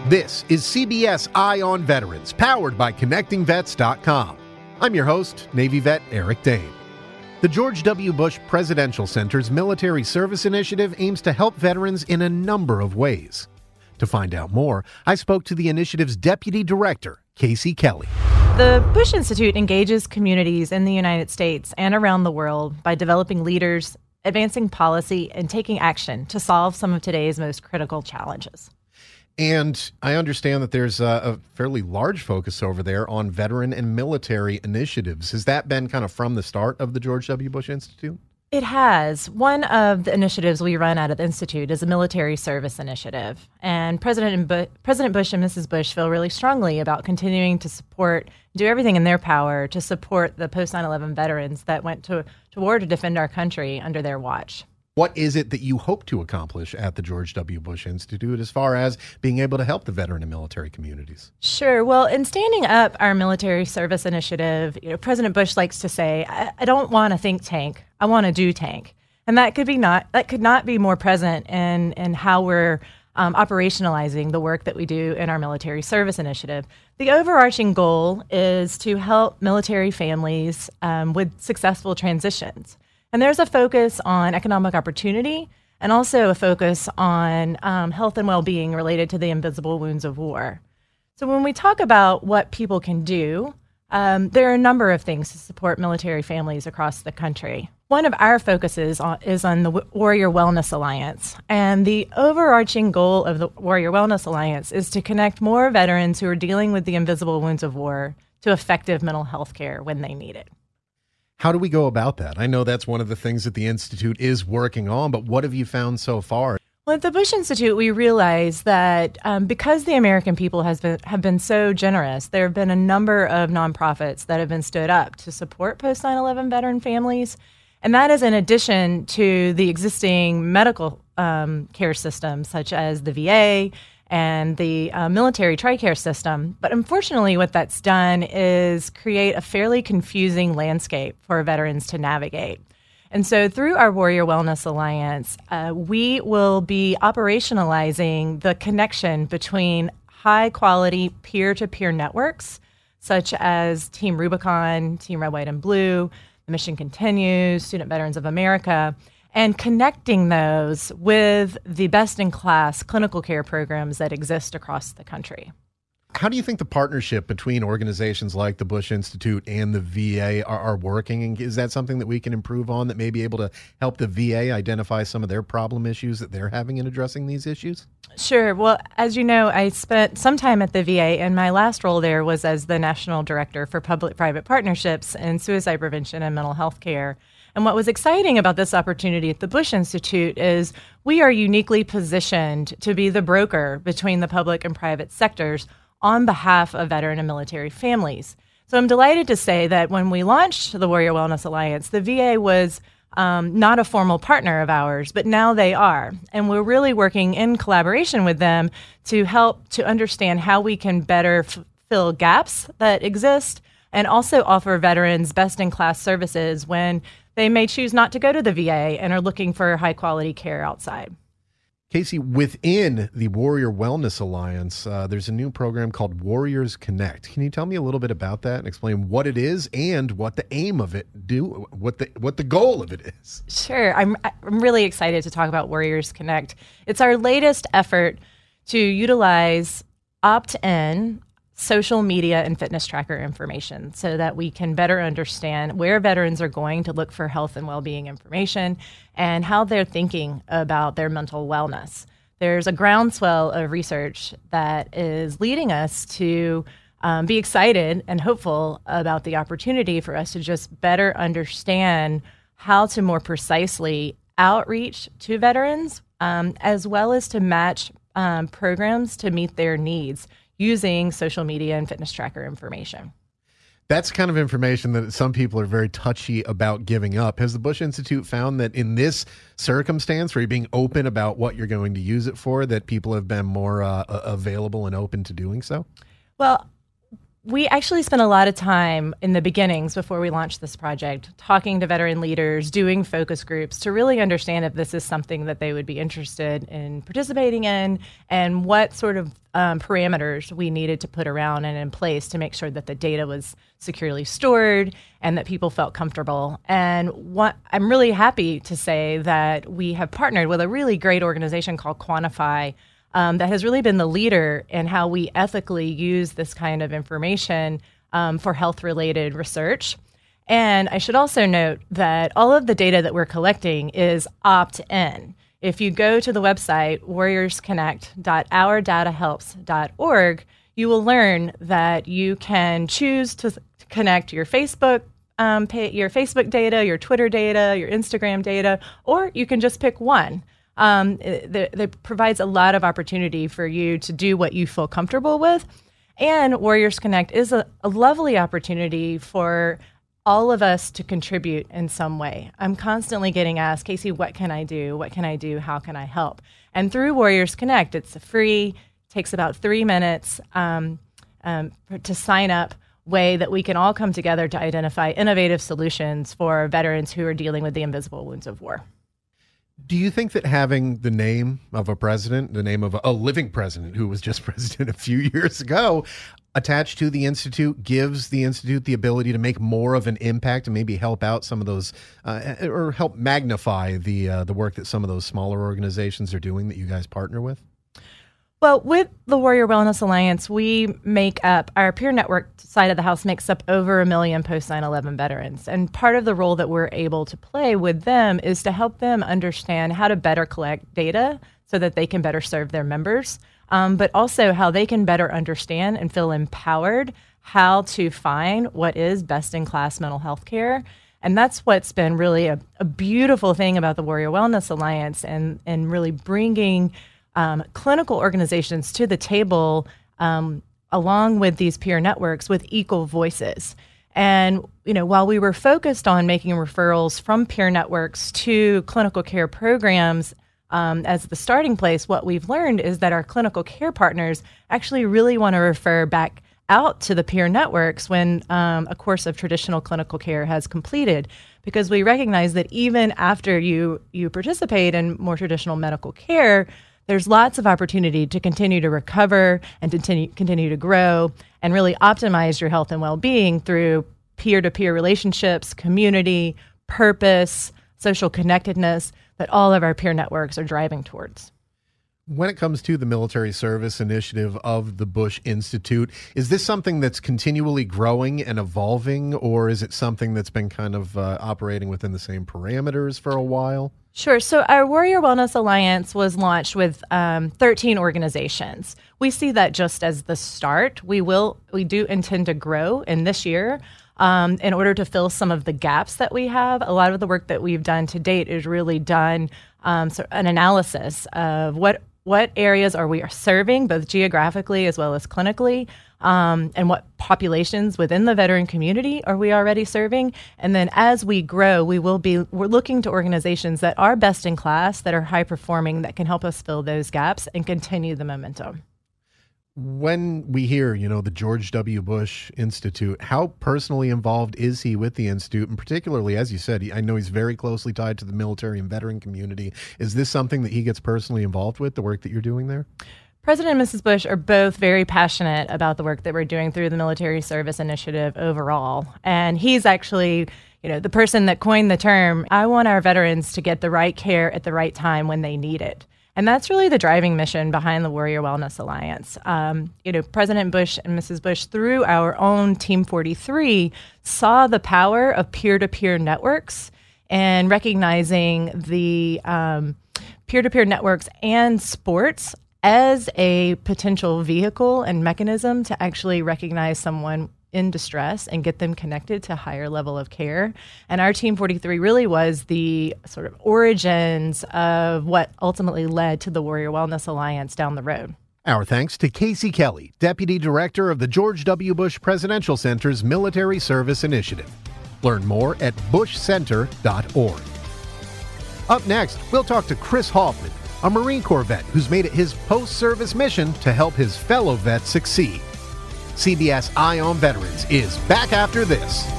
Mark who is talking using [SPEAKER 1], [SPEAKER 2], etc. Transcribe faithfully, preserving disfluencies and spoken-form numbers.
[SPEAKER 1] This is C B S Eye on Veterans, powered by connecting vets dot com. I'm your host, Navy vet Eric Dane. The George W. Bush Presidential Center's Military Service Initiative aims to help veterans in a number of ways. To find out more, I spoke to the initiative's Deputy Director, Casey Kelly.
[SPEAKER 2] The Bush Institute engages communities in the United States and around the world by developing leaders, advancing policy, and taking action to solve some of today's most critical challenges.
[SPEAKER 1] And I understand that there's a, a fairly large focus over there on veteran and military initiatives. Has that been kind of from the start of the George W. Bush Institute?
[SPEAKER 2] It has. One of the initiatives we run out of the Institute is a military service initiative. And President, Bu- President Bush and Missus Bush feel really strongly about continuing to support, do everything in their power to support the post nine eleven veterans that went to, to war to defend our country under their watch.
[SPEAKER 1] What is it that you hope to accomplish at the George W. Bush Institute as far as being able to help the veteran and military communities?
[SPEAKER 2] Sure. Well, in standing up our military service initiative, you know, President Bush likes to say, I, I don't want a think tank. I want a do tank. And that could be not that could not be more present in, in how we're um, operationalizing the work that we do in our military service initiative. The overarching goal is to help military families um, with successful transitions. And there's a focus on economic opportunity and also a focus on um, health and well-being related to the invisible wounds of war. So when we talk about what people can do, um, there are a number of things to support military families across the country. One of our focuses on, is on the Warrior Wellness Alliance. And the overarching goal of the Warrior Wellness Alliance is to connect more veterans who are dealing with the invisible wounds of war to effective mental health care when they need it.
[SPEAKER 1] How do we go about that? I know that's one of the things that the Institute is working on, but what have you found so far?
[SPEAKER 2] Well, at the Bush Institute, we realize that um, because the American people has been, have been so generous, there have been a number of nonprofits that have been stood up to support post nine eleven veteran families. And that is in addition to the existing medical um, care systems, such as the V A and the uh, military TRICARE system. But unfortunately, what that's done is create a fairly confusing landscape for veterans to navigate. And so through our Warrior Wellness Alliance, uh, we will be operationalizing the connection between high-quality peer-to-peer networks, such as Team Rubicon, Team Red, White, and Blue, the Mission Continues, Student Veterans of America, and connecting those with the best-in-class clinical care programs that exist across the country.
[SPEAKER 1] How do you think the partnership between organizations like the Bush Institute and the V A are, are working? And is that something that we can improve on that may be able to help the V A identify some of their problem issues that they're having in addressing these issues?
[SPEAKER 2] Sure. Well, as you know, I spent some time at the V A, and my last role there was as the National Director for Public-Private Partnerships in Suicide Prevention and Mental Health Care. And what was exciting about this opportunity at the Bush Institute is we are uniquely positioned to be the broker between the public and private sectors on behalf of veteran and military families. So I'm delighted to say that when we launched the Warrior Wellness Alliance, the V A was um, not a formal partner of ours, but now they are. And we're really working in collaboration with them to help to understand how we can better f- fill gaps that exist and also offer veterans best-in-class services when they may choose not to go to the V A and are looking for high-quality care outside.
[SPEAKER 1] Casey, within the Warrior Wellness Alliance, uh, there's a new program called Warriors Connect. Can you tell me a little bit about that and explain what it is and what the aim of it do, what the what the goal of it is?
[SPEAKER 2] Sure. I'm I'm really excited to talk about Warriors Connect. It's our latest effort to utilize opt-in social media and fitness tracker information so that we can better understand where veterans are going to look for health and well-being information and how they're thinking about their mental wellness. There's a groundswell of research that is leading us to um, be excited and hopeful about the opportunity for us to just better understand how to more precisely outreach to veterans, um, as well as to match um, programs to meet their needs using social media and fitness tracker information.
[SPEAKER 1] That's kind of information that some people are very touchy about giving up. Has the Bush Institute found that in this circumstance, where you're being open about what you're going to use it for, that people have been more uh, available and open to doing so?
[SPEAKER 2] Well, we actually spent a lot of time in the beginnings before we launched this project talking to veteran leaders, doing focus groups to really understand if this is something that they would be interested in participating in and what sort of um, parameters we needed to put around and in place to make sure that the data was securely stored and that people felt comfortable. And what, I'm really happy to say that we have partnered with a really great organization called Quantify, Um, that has really been the leader in how we ethically use this kind of information um, for health-related research. And I should also note that all of the data that we're collecting is opt-in. If you go to the website, warriors connect dot our data helps dot org, you will learn that you can choose to connect your Facebook um, pay, your Facebook data, your Twitter data, your Instagram data, or you can just pick one. Um, it, it provides a lot of opportunity for you to do what you feel comfortable with. And Warriors Connect is a, a lovely opportunity for all of us to contribute in some way. I'm constantly getting asked, Casey, what can I do? What can I do? How can I help? And through Warriors Connect, it's free, takes about three minutes um, um, to sign up, way that we can all come together to identify innovative solutions for veterans who are dealing with the invisible wounds of war.
[SPEAKER 1] Do you think that having the name of a president, the name of a, a living president who was just president a few years ago, attached to the Institute gives the Institute the ability to make more of an impact and maybe help out some of those uh, or help magnify the uh, the work that some of those smaller organizations are doing that you guys partner with?
[SPEAKER 2] Well, with the Warrior Wellness Alliance, we make up, our peer network side of the house makes up over a million post nine eleven veterans. And part of the role that we're able to play with them is to help them understand how to better collect data so that they can better serve their members, um, but also how they can better understand and feel empowered how to find what is best-in-class mental health care. And that's what's been really a, a beautiful thing about the Warrior Wellness Alliance and, and really bringing Um, clinical organizations to the table um, along with these peer networks with equal voices. And, you know, while we were focused on making referrals from peer networks to clinical care programs um, as the starting place, what we've learned is that our clinical care partners actually really want to refer back out to the peer networks when um, a course of traditional clinical care has completed, because we recognize that even after you you participate in more traditional medical care, there's lots of opportunity to continue to recover and continue, continue to grow and really optimize your health and well-being through peer-to-peer relationships, community, purpose, social connectedness that all of our peer networks are driving towards.
[SPEAKER 1] When it comes to the military service initiative of the Bush Institute, is this something that's continually growing and evolving, or is it something that's been kind of uh, operating within the same parameters for a while?
[SPEAKER 2] Sure. So our Warrior Wellness Alliance was launched with um, thirteen organizations. We see that just as the start. We will, we do intend to grow in this year um, in order to fill some of the gaps that we have. A lot of the work that we've done to date is really done um, so an analysis of what what areas are we serving, both geographically as well as clinically, um, and what populations within the veteran community are we already serving. And then as we grow, we will be, we're looking to organizations that are best in class, that are high performing, that can help us fill those gaps and continue the momentum.
[SPEAKER 1] When we hear, you know, the George W. Bush Institute, how personally involved is he with the Institute? And particularly, as you said, I know he's very closely tied to the military and veteran community. Is this something that he gets personally involved with, the work that you're doing there?
[SPEAKER 2] President and Missus Bush are both very passionate about the work that we're doing through the Military Service Initiative overall. And he's actually, you know, the person that coined the term, I want our veterans to get the right care at the right time when they need it. And that's really the driving mission behind the Warrior Wellness Alliance. Um, you know, President Bush and Missus Bush, through our own Team forty-three, saw the power of peer-to-peer networks and recognizing the um, peer-to-peer networks and sports as a potential vehicle and mechanism to actually recognize someone in distress and get them connected to a higher level of care. And our Team forty-three really was the sort of origins of what ultimately led to the Warrior Wellness Alliance down the road.
[SPEAKER 1] Our thanks to Casey Kelly, Deputy Director of the George W. Bush Presidential Center's Military Service Initiative. Learn more at bush center dot org. Up next, we'll talk to Chris Hoffman, a Marine Corps vet who's made it his post-service mission to help his fellow vets succeed. C B S Eye on Veterans is back after this.